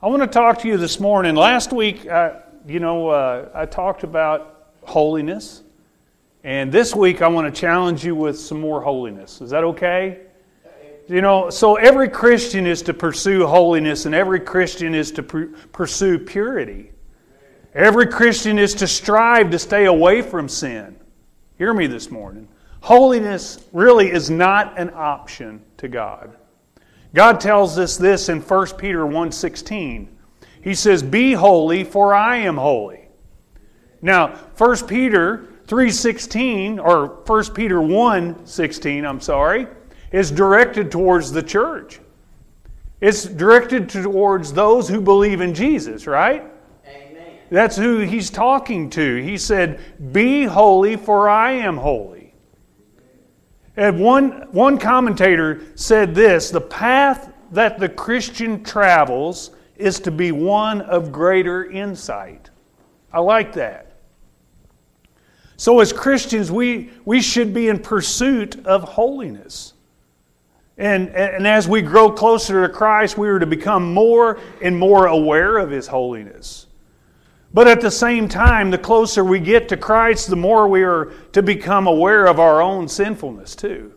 I want to talk to you this morning. Last week, I talked about holiness. And this week, I want to challenge you with some more holiness. Is that okay? So every Christian is to pursue holiness, and every Christian is to pursue purity. Every Christian is to strive to stay away from sin. Hear me this morning. Holiness really is not an option to God. God tells us this in 1 Peter 1:16. He says, "Be holy, for I am holy." Now, 1 Peter 3:16, or 1 Peter 1:16, is directed towards the church. It's directed towards those who believe in Jesus, right? Amen. That's who he's talking to. He said, "Be holy, for I am holy." And one commentator said this: the path that the Christian travels is to be one of greater insight. I like that. So as Christians, we should be in pursuit of holiness. And as we grow closer to Christ, we are to become more and more aware of His holiness. But at the same time, the closer we get to Christ, the more we are to become aware of our own sinfulness too.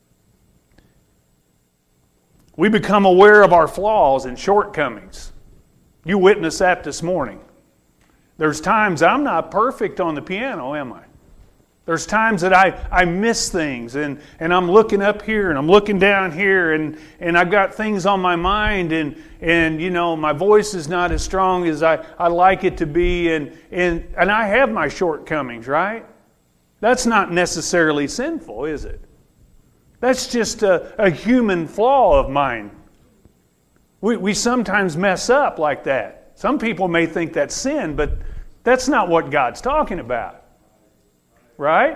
We become aware of our flaws and shortcomings. You witnessed that this morning. There's times I'm not perfect on the piano, am I? There's times that I miss things, and I'm looking up here and I'm looking down here, and I've got things on my mind, and my voice is not as strong as I like it to be, and I have my shortcomings, right? That's not necessarily sinful, is it? That's just a human flaw of mine. We sometimes mess up like that. Some people may think that's sin, but that's not what God's talking about. Right?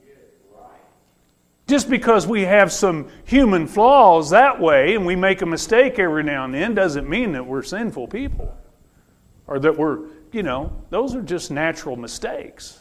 Just because we have some human flaws that way and we make a mistake every now and then doesn't mean that we're sinful people. Or that we're, those are just natural mistakes.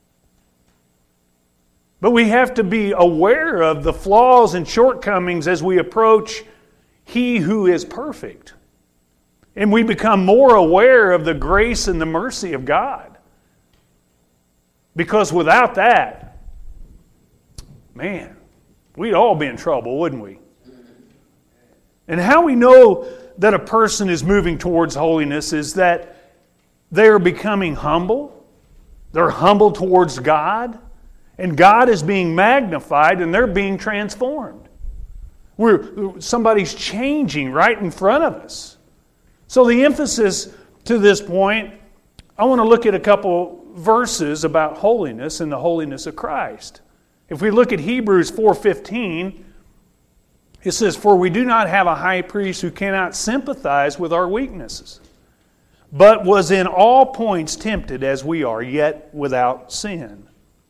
But we have to be aware of the flaws and shortcomings as we approach He who is perfect. And we become more aware of the grace and the mercy of God. Because without that, man, we'd all be in trouble, wouldn't we? And how we know that a person is moving towards holiness is that they are becoming humble. They're humble towards God. And God is being magnified and they're being transformed. Somebody's changing right in front of us. So the emphasis to this point, I want to look at a couple verses about holiness and the holiness of Christ. If we look at Hebrews 4:15, it says, "For we do not have a high priest who cannot sympathize with our weaknesses, but was in all points tempted as we are, yet without sin."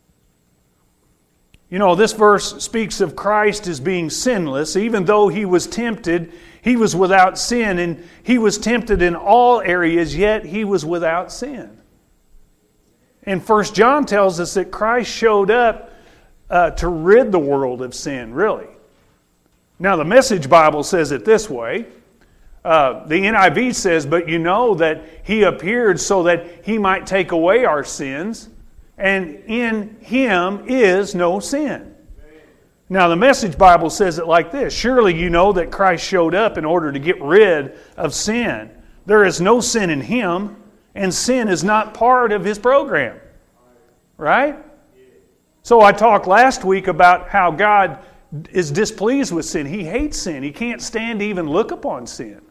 This verse speaks of Christ as being sinless. Even though He was tempted, He was without sin, and He was tempted in all areas, yet He was without sin. And 1 John tells us that Christ showed up to rid the world of sin, really. Now, the Message Bible says it this way. The NIV says, "But you know that He appeared so that He might take away our sins, and in Him is no sin." Now, the Message Bible says it like this: "Surely you know that Christ showed up in order to get rid of sin. There is no sin in Him, and sin is not part of His program." Right? So I talked last week about how God is displeased with sin. He hates sin. He can't stand to even look upon sin.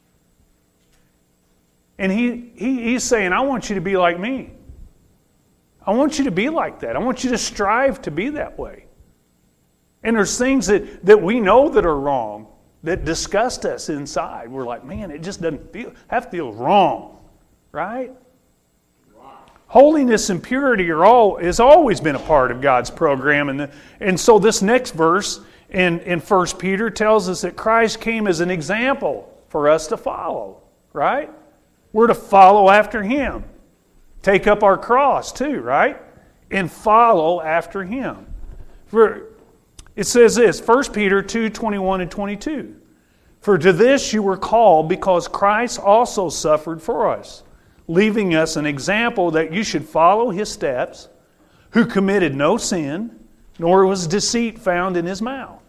And He's saying, "I want you to be like me. I want you to be like that. I want you to strive to be that way." And there's things that we know that are wrong, that disgust us inside. We're like, man, it just doesn't feel wrong. Right? Holiness and purity has always been a part of God's program. And so this next verse in 1 Peter tells us that Christ came as an example for us to follow. Right? We're to follow after Him. Take up our cross too, right? And follow after Him. It says this, 1 Peter 2:21 and 22. For to this you were called, because Christ also suffered for us, leaving us an example that you should follow His steps, who committed no sin, nor was deceit found in His mouth.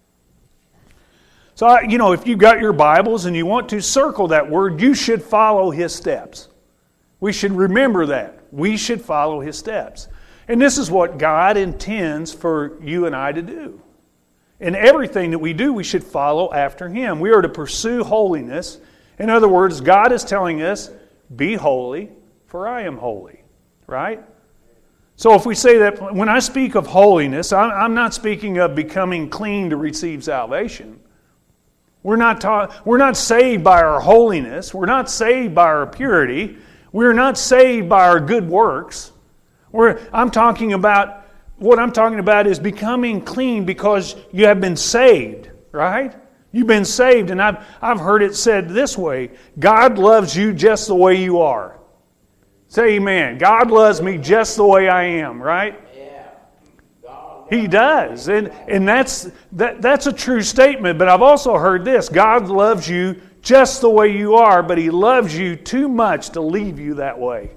So, if you've got your Bibles and you want to circle that word, you should follow His steps. We should remember that. We should follow His steps. And this is what God intends for you and I to do. In everything that we do, we should follow after Him. We are to pursue holiness. In other words, God is telling us, be holy, for I am holy. Right? So if we say that, when I speak of holiness, I'm not speaking of becoming clean to receive salvation. We're not saved by our holiness. We're not saved by our purity. We're not saved by our good works. What I'm talking about is becoming clean because you have been saved, right? You've been saved, and I've heard it said this way: God loves you just the way you are. Say amen. God loves me just the way I am, right? He does. And that's a true statement. But I've also heard this: God loves you just the way you are, but He loves you too much to leave you that way.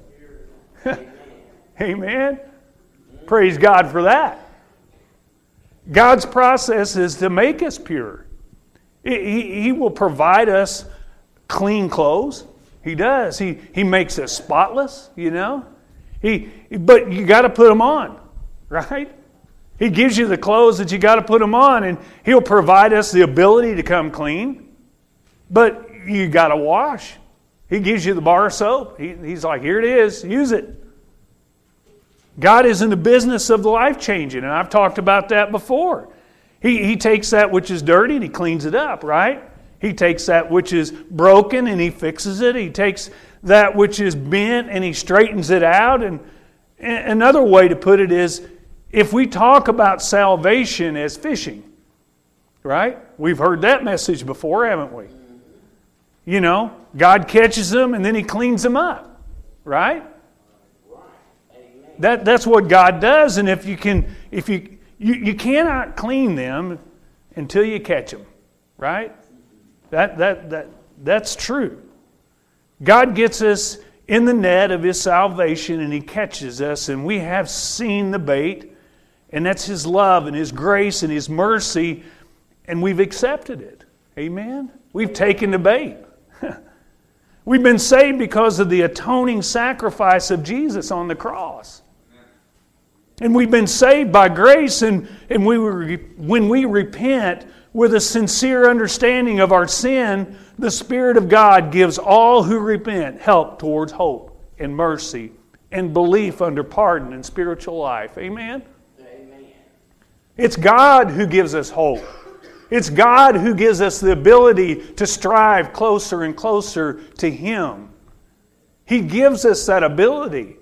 Amen? Praise God for that. God's process is to make us pure. He will provide us clean clothes. He does. He makes us spotless, But you got to put them on, right? He gives you the clothes that you got to put them on, and He'll provide us the ability to come clean. But you got to wash. He gives you the bar of soap. He's like, here it is, use it. God is in the business of the life-changing, and I've talked about that before. He takes that which is dirty and He cleans it up, right? He takes that which is broken and He fixes it. He takes that which is bent and He straightens it out. And another way to put it is, if we talk about salvation as fishing, right? We've heard that message before, haven't we? God catches them and then He cleans them up, right? That's what God does. And if you cannot clean them until you catch them, right? That's true. God gets us in the net of His salvation and He catches us, and we have seen the bait. And that's His love and His grace and His mercy, and we've accepted it. Amen? We've taken the bait. We've been saved because of the atoning sacrifice of Jesus on the cross. And we've been saved by grace, and when we repent with a sincere understanding of our sin, the Spirit of God gives all who repent help towards hope and mercy and belief under pardon and spiritual life. Amen? It's God who gives us hope. It's God who gives us the ability to strive closer and closer to Him. He gives us that ability.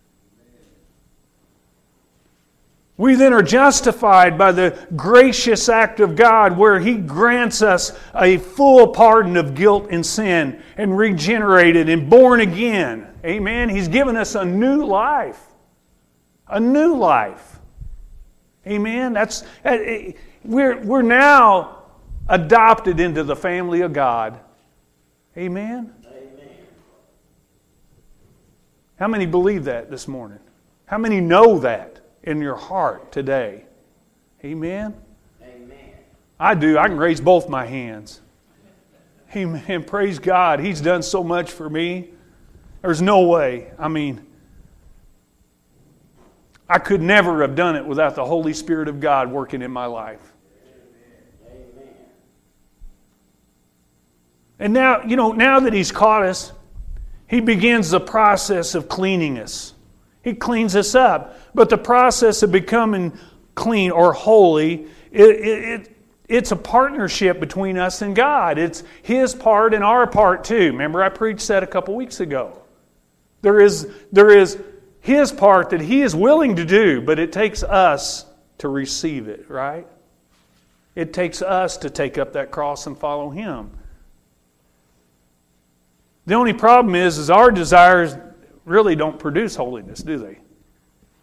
We then are justified by the gracious act of God, where He grants us a full pardon of guilt and sin, and regenerated and born again. Amen? He's given us a new life. A new life. Amen? We're now adopted into the family of God. Amen? Amen. How many believe that this morning? How many know that in your heart today? Amen? Amen. I do. I can raise both my hands. Amen. Praise God. He's done so much for me. There's no way. I could never have done it without the Holy Spirit of God working in my life. Amen. And now that He's caught us, He begins the process of cleaning us. He cleans us up. But the process of becoming clean or holy, it's a partnership between us and God. It's His part and our part too. Remember, I preached that a couple weeks ago. There is His part that He is willing to do, but it takes us to receive it, right? It takes us to take up that cross and follow Him. The only problem is our desires really don't produce holiness, do they?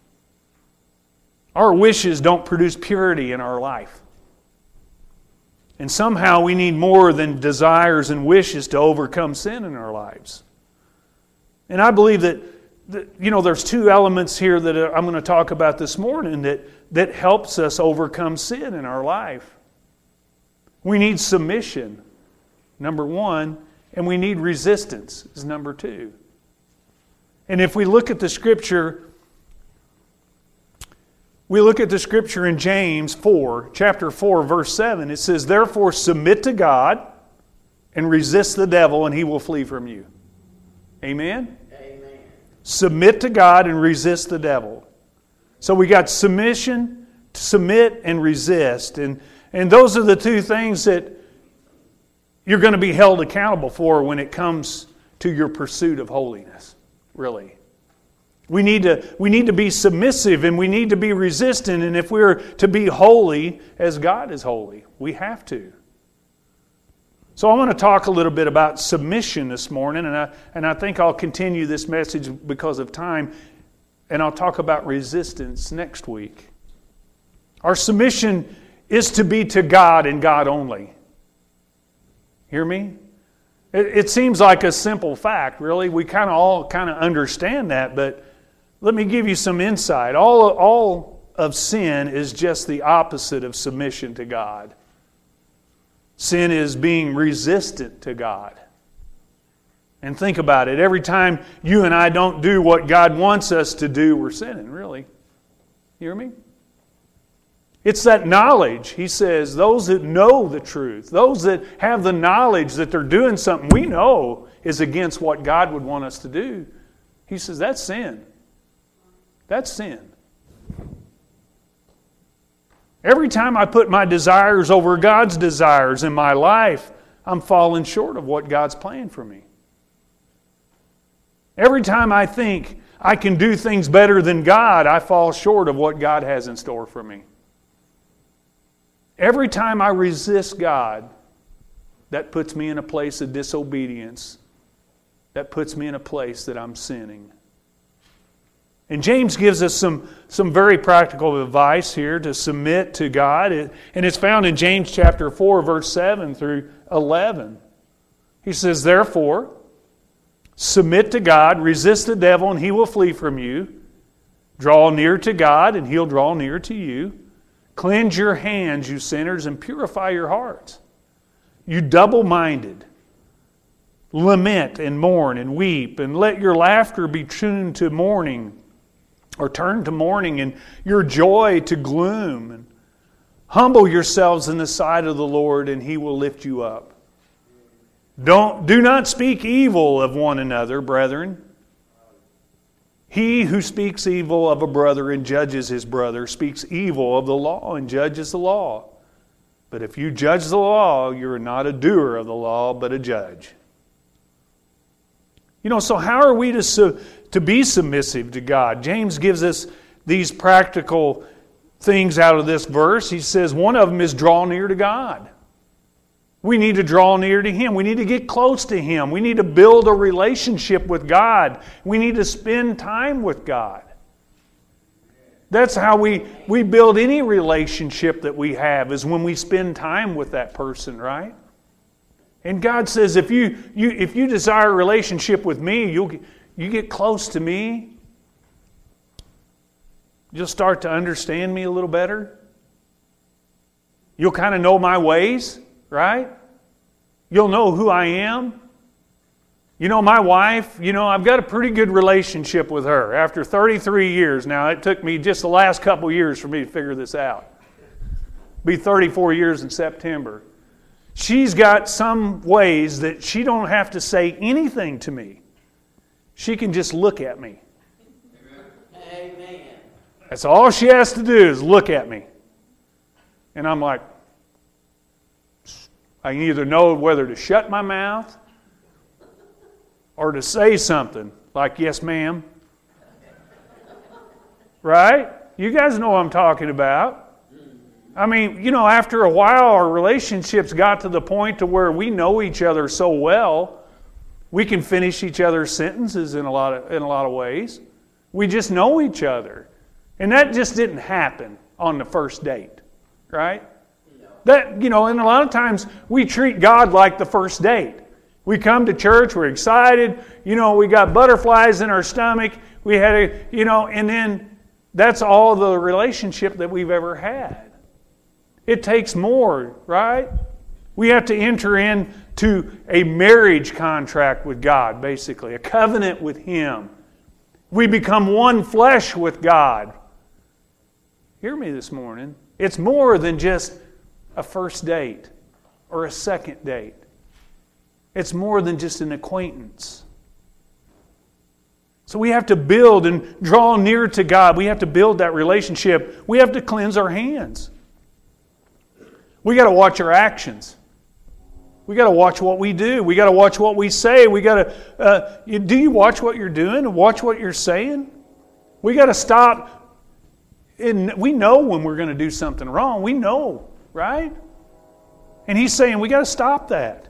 Our wishes don't produce purity in our life. And somehow we need more than desires and wishes to overcome sin in our lives. And I believe that there's two elements here that I'm going to talk about this morning that helps us overcome sin in our life. We need submission, number one, and we need resistance, is number two. And if we look at the Scripture, in James 4, chapter 4, verse 7. It says, "Therefore submit to God and resist the devil, and he will flee from you." Amen? Amen. Submit to God and resist the devil. So we got submission, submit, and resist. And those are the two things that you're going to be held accountable for when it comes to your pursuit of holiness, really. We need to be submissive and we need to be resistant. And if we're to be holy as God is holy, we have to. So I want to talk a little bit about submission this morning, and I think I'll continue this message because of time, and I'll talk about resistance next week. Our submission is to be to God and God only. Hear me? It seems like a simple fact, really. We all understand that, but let me give you some insight. All of sin is just the opposite of submission to God. Sin is being resistant to God. And think about it. Every time you and I don't do what God wants us to do, we're sinning, really. You hear me? It's that knowledge. He says, those that know the truth, those that have the knowledge that they're doing something we know is against what God would want us to do. He says, that's sin. That's sin. Every time I put my desires over God's desires in my life, I'm falling short of what God's planned for me. Every time I think I can do things better than God, I fall short of what God has in store for me. Every time I resist God, that puts me in a place of disobedience. That puts me in a place that I'm sinning. And James gives us some very practical advice here to submit to God. And it's found in James chapter 4, verse 7 through 11. He says, "Therefore, submit to God, resist the devil, and he will flee from you. Draw near to God, and he'll draw near to you. Cleanse your hands, you sinners, and purify your hearts. You double-minded, lament and mourn and weep, and let your laughter be tuned to mourning, or turn to mourning, and your joy to gloom. And humble yourselves in the sight of the Lord, and he will lift you up. Do not speak evil of one another, brethren. He who speaks evil of a brother and judges his brother speaks evil of the law and judges the law. But if you judge the law, you are not a doer of the law, but a judge." So how are we to be submissive to God? James gives us these practical things out of this verse. He says one of them is draw near to God. We need to draw near to Him. We need to get close to Him. We need to build a relationship with God. We need to spend time with God. That's how we build any relationship that we have, is when we spend time with that person, right? And God says, if you desire a relationship with me, you get close to me, you'll start to understand me a little better. You'll kind of know my ways, right? You'll know who I am. My wife, I've got a pretty good relationship with her. After 33 years now, it took me just the last couple years for me to figure this out. Be 34 years in September. She's got some ways that she don't have to say anything to me. She can just look at me. Amen. That's all she has to do is look at me. And I'm like, I can either know whether to shut my mouth or to say something like, "Yes, ma'am." Right? You guys know what I'm talking about. I mean, after a while, our relationships got to the point to where we know each other so well, we can finish each other's sentences in a lot of ways. We just know each other. And that just didn't happen on the first date, right? and a lot of times we treat God like the first date. We come to church, we're excited, we got butterflies in our stomach, and then that's all the relationship that we've ever had. It takes more, right? We have to enter into a marriage contract with God, basically, a covenant with Him. We become one flesh with God. Hear me this morning. It's more than just a first date or a second date. It's more than just an acquaintance. So we have to build and draw near to God. We have to build that relationship. We have to cleanse our hands. We got to watch our actions. We got to watch what we do. We got to watch what we say. We got to. Do you watch what you're doing and watch what you're saying? We got to stop. And we know when we're going to do something wrong. We know, right? And He's saying we got to stop that.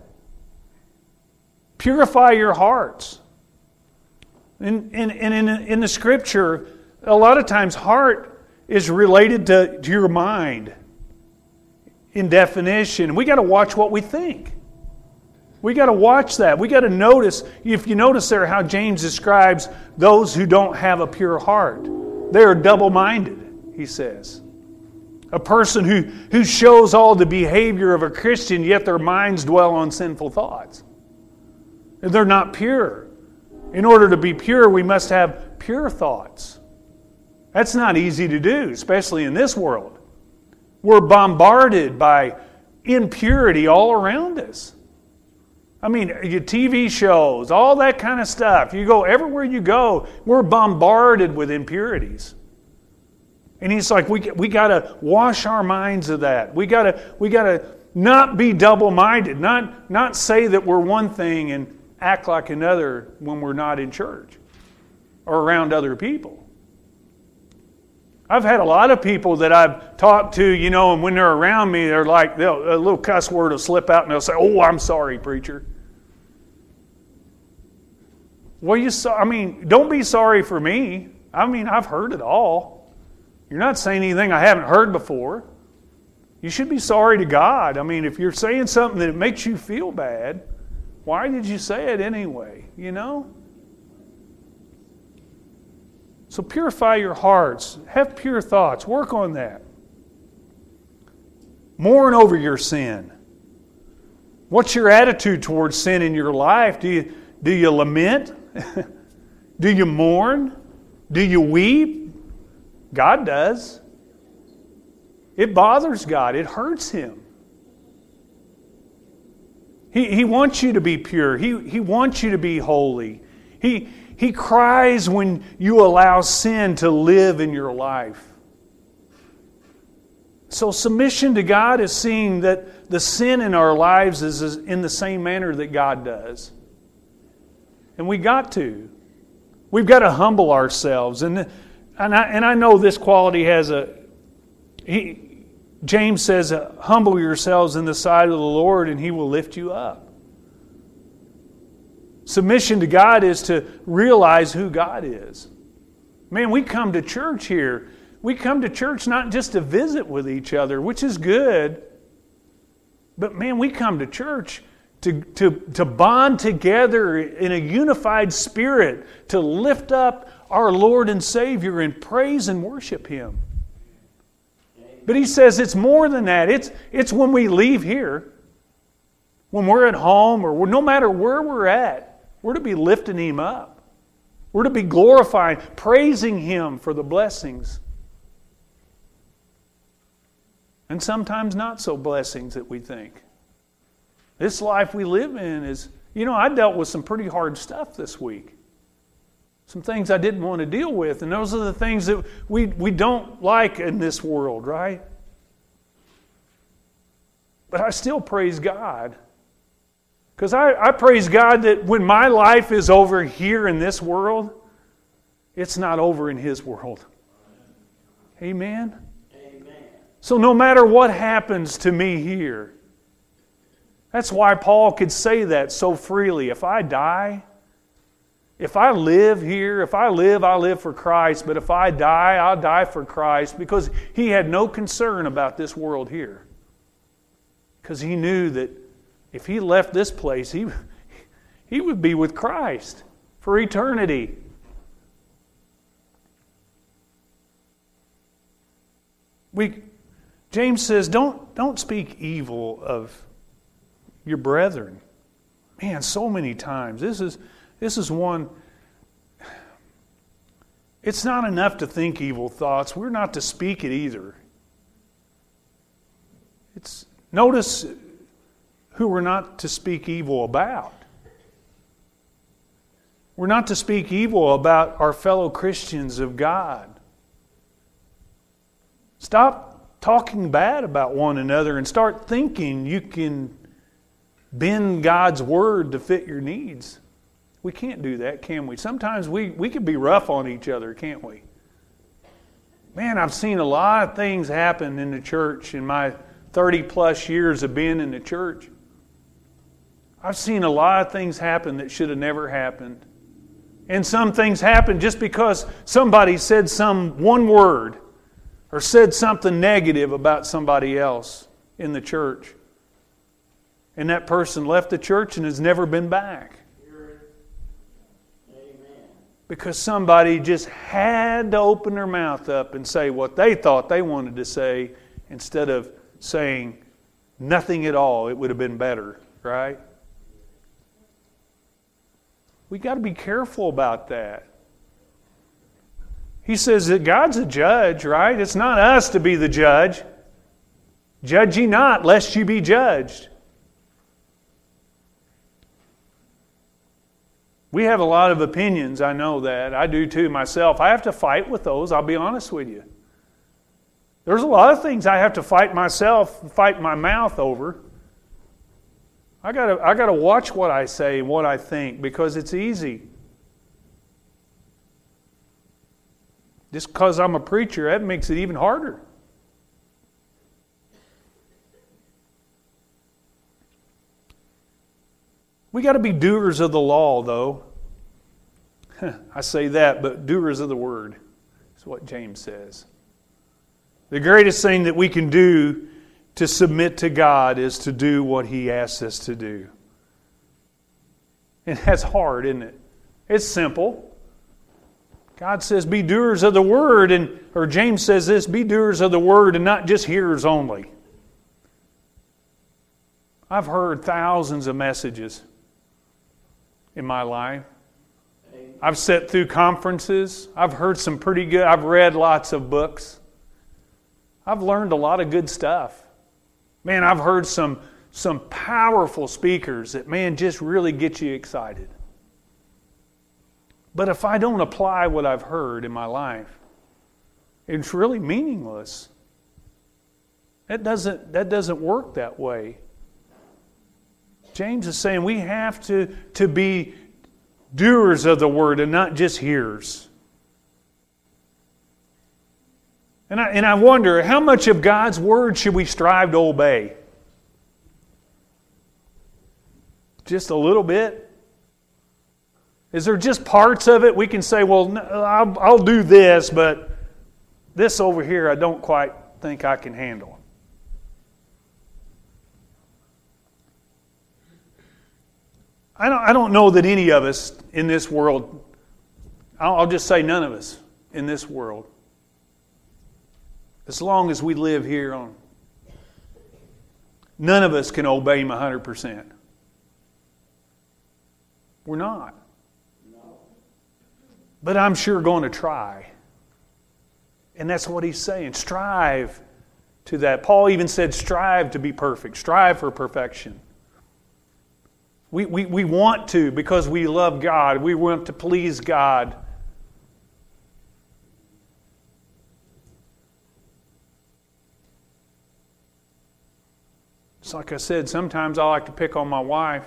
Purify your hearts. And in the Scripture, a lot of times heart is related to your mind in definition. We got to watch what we think. We got to watch that. We got to notice, if you notice there how James describes those who don't have a pure heart. They are double-minded, he says. A person who shows all the behavior of a Christian, yet their minds dwell on sinful thoughts. They're not pure. In order to be pure, we must have pure thoughts. That's not easy to do, especially in this world. We're bombarded by impurity all around us. I mean, your TV shows, all that kind of stuff. You go everywhere you go, we're bombarded with impurities. And He's like, we got to wash our minds of that. We got to not be double-minded, not say that we're one thing and act like another when we're not in church or around other people. I've had a lot of people that I've talked to, and when they're around me, they're like, a little cuss word will slip out and they'll say, "Oh, I'm sorry, preacher." Well, don't be sorry for me. I've heard it all. You're not saying anything I haven't heard before. You should be sorry to God. If you're saying something that makes you feel bad, why did you say it anyway? So purify your hearts. Have pure thoughts. Work on that. Mourn over your sin. What's your attitude towards sin in your life? Do you lament? Do you mourn? Do you weep? God does. It bothers God. It hurts Him. He wants you to be pure. He wants you to be holy. He cries when you allow sin to live in your life. So submission to God is seeing that the sin in our lives is in the same manner that God does. And we've got to humble ourselves. And I know this quality has James says, humble yourselves in the sight of the Lord and He will lift you up. Submission to God is to realize who God is. Man, we come to church here. We come to church not just to visit with each other, which is good. But man, we come to church to bond together in a unified spirit, to lift up our Lord and Savior and praise and worship Him. But he says it's more than that. It's when we leave here, when we're at home, or no matter where we're at, we're to be lifting Him up. We're to be glorifying, praising Him for the blessings. And sometimes not so blessings that we think. This life we live in is, I dealt with some pretty hard stuff this week. Some things I didn't want to deal with. And those are the things that we don't like in this world, right? But I still praise God. Because I praise God that when my life is over here in this world, it's not over in His world. Amen? Amen. So no matter what happens to me here, that's why Paul could say that so freely. If I die, if I live here, I live for Christ. But if I die, I'll die for Christ. Because he had no concern about this world here. Because he knew that if he left this place, he would be with Christ for eternity. James says, don't speak evil of your brethren. Man, so many times. This is one. It's not enough to think evil thoughts. We're not to speak it either. Notice who we're not to speak evil about. We're not to speak evil about our fellow Christians of God. Stop talking bad about one another and start thinking you can bend God's Word to fit your needs. We can't do that, can we? Sometimes we can be rough on each other, can't we? Man, I've seen a lot of things happen in the church in my 30 plus years of being in the church. I've seen a lot of things happen that should have never happened. And some things happen just because somebody said one word or said something negative about somebody else in the church. And that person left the church and has never been back. Because somebody just had to open their mouth up and say what they thought they wanted to say instead of saying nothing at all. It would have been better, right? We got to be careful about that. He says that God's a judge, right? It's not us to be the judge. Judge ye not, lest ye be judged. We have a lot of opinions, I know that. I do too myself. I have to fight with those, I'll be honest with you. There's a lot of things I have to fight myself, fight my mouth over. I gotta watch what I say and what I think because it's easy. Just because I'm a preacher, that makes it even harder. We got to be doers of the law, though. I say that, but doers of the word is what James says. The greatest thing that we can do to submit to God is to do what He asks us to do. And that's hard, isn't it? It's simple. God says, be doers of the word, or James says this, be doers of the word and not just hearers only. I've heard thousands of messages in my life. I've sat through conferences. I've heard some pretty good, I've read lots of books. I've learned a lot of good stuff. Man, I've heard some powerful speakers that, man, just really get you excited. But if I don't apply what I've heard in my life, it's really meaningless. That doesn't work that way. James is saying we have to be doers of the word and not just hearers. And I wonder, how much of God's word should we strive to obey? Just a little bit? Is there just parts of it we can say, well, I'll do this, but this over here I don't quite think I can handle? I don't know that any of us in this world, I'll just say none of us in this world, as long as we live here on, none of us can obey Him 100%. We're not. But I'm sure going to try. And that's what he's saying. Strive to that. Paul even said strive to be perfect. Strive for perfection. We want to because we love God. We want to please God. It's like I said, sometimes I like to pick on my wife.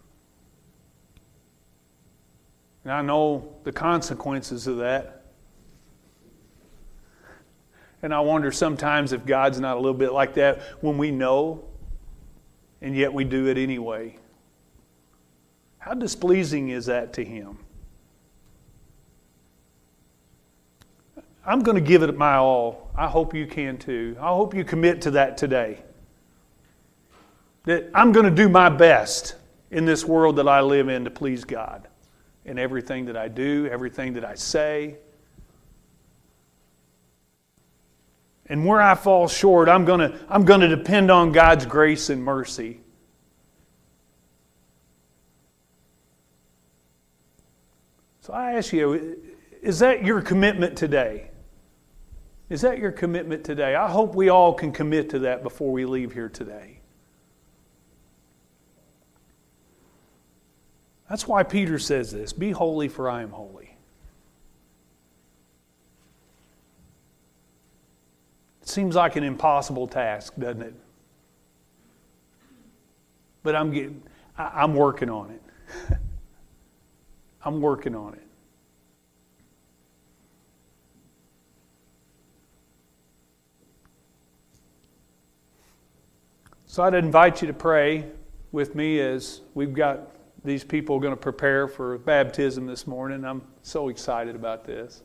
And I know the consequences of that. And I wonder sometimes if God's not a little bit like that when we know, and yet we do it anyway. How displeasing is that to Him? I'm going to give it my all. I hope you can too. I hope you commit to that today. that I'm going to do my best in this world that I live in to please God in everything that I do, everything that I say. And where I fall short, I'm going to depend on God's grace and mercy. So I ask you, is that your commitment today? Is that your commitment today? I hope we all can commit to that before we leave here today. That's why Peter says this, be holy for I am holy. It seems like an impossible task, doesn't it? But I'm working on it. I'm working on it. So I'd invite you to pray with me as we've got these people going to prepare for baptism this morning. I'm so excited about this.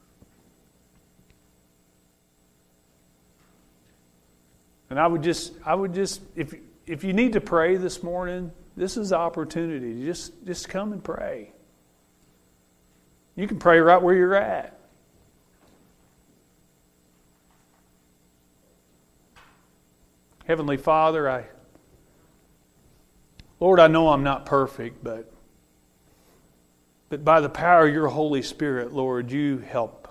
And I would just, if you need to pray this morning, this is the opportunity. Just come and pray. You can pray right where you're at. Heavenly Father, Lord, I know I'm not perfect, but by the power of your Holy Spirit, Lord, you help.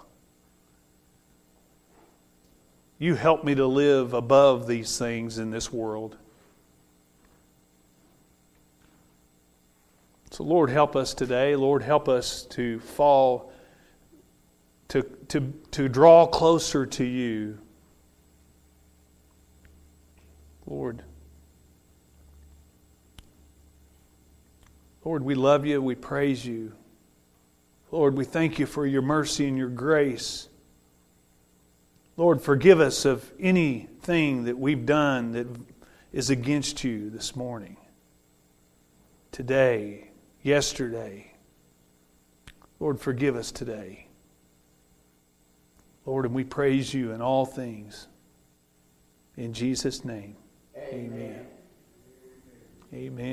You help me to live above these things in this world. So Lord, help us today. Lord, help us to fall, to draw closer to you. Lord, we love you. We praise you. Lord, we thank you for your mercy and your grace. Lord, forgive us of anything that we've done that is against you this morning, today, yesterday. Lord, forgive us today. Lord, and we praise you in all things. In Jesus' name. Amen. Amen.